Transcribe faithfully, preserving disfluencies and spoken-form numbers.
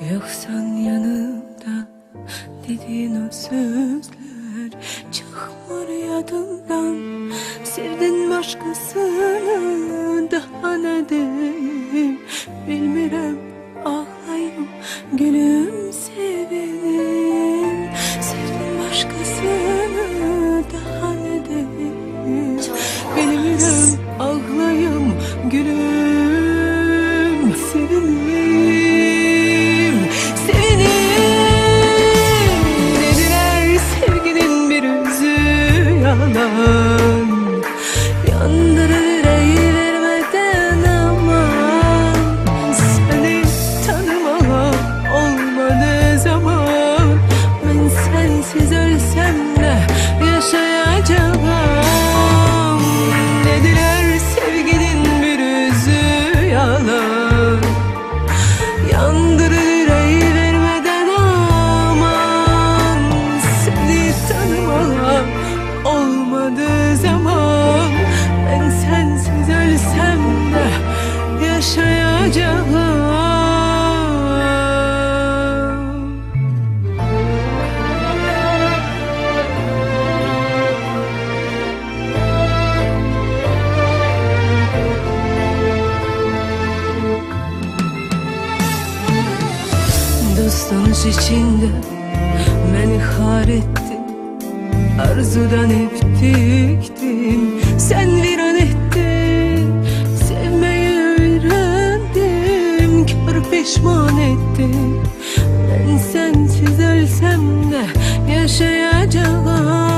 Yoksan yanımda dediğin o sözler çıkmır yadımdan. Sevdin başkasını, daha ne diyeyim bilmirəm. Ağlayım gülüm sevenim. Sevdin başkasını, daha ne diyeyim bilmirəm. Ağlayım gülüm sevenim. Yandırır yüreği vermeden aman. Seni tanımama olmadı zaman. Ben sensiz ölsem de yaşayacağım. Dediler sevginin bir yüzü yalan. Yandırır yüreği vermeden aman. Seni tanımama olmadı zaman. Ben sensiz ölsem de yaşayacağım. Dostlanış içinde beni har ettin. Arzudan hep diktim, sen viran ettin. Sevmeyi öğrendim, kör pişman ettin. Ben sensiz ölsem de yaşayacağım.